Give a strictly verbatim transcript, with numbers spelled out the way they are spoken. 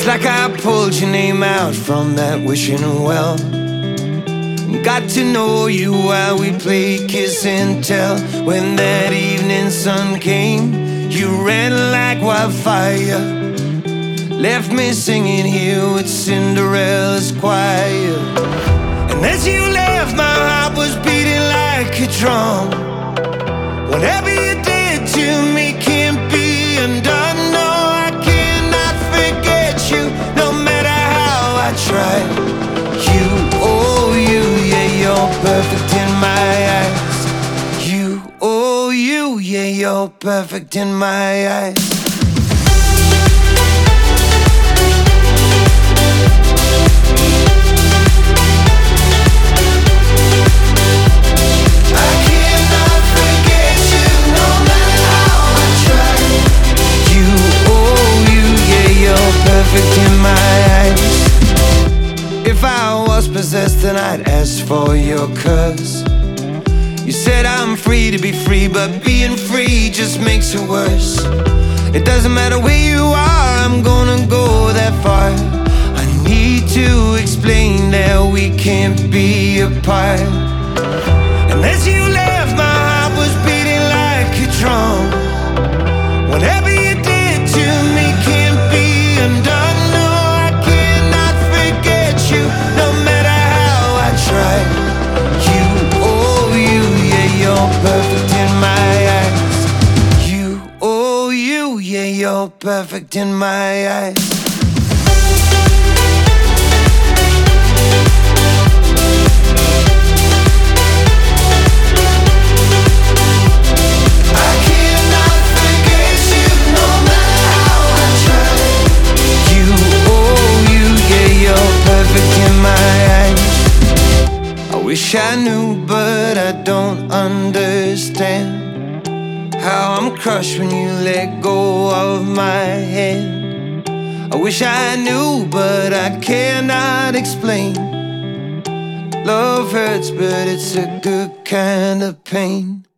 It's like I pulled your name out from that wishing well. Got to know you while we played kiss and tell. When that evening sun came, you ran like wildfire, left me singing here with Cinderella's choir. And as you left, my heart was beating like a drum. Whatever you did to me can't be undone. No, I cannot forget you, no matter how I try. You, oh you, yeah, you're perfect in my eyes. You, oh you, yeah, you're perfect in my eyes. Perfect in my eyes. If I was possessed, then I'd ask for your curse. You said I'm free to be free, but being free just makes it worse. It doesn't matter where you are, I'm gonna go that far. I need to explain that we can't be apart. And as you left, my heart was beating like a drum. Whatever you did to me can't be undone. No, I cannot forget you, no matter how I try. You, oh you, yeah, you're perfect in my eyes. You, oh you, yeah, you're perfect in my eyes. I wish I knew, but I don't understand how I'm crushed when you let go of my hand. I wish I knew, but I cannot explain. Love hurts, but it's a good kind of pain.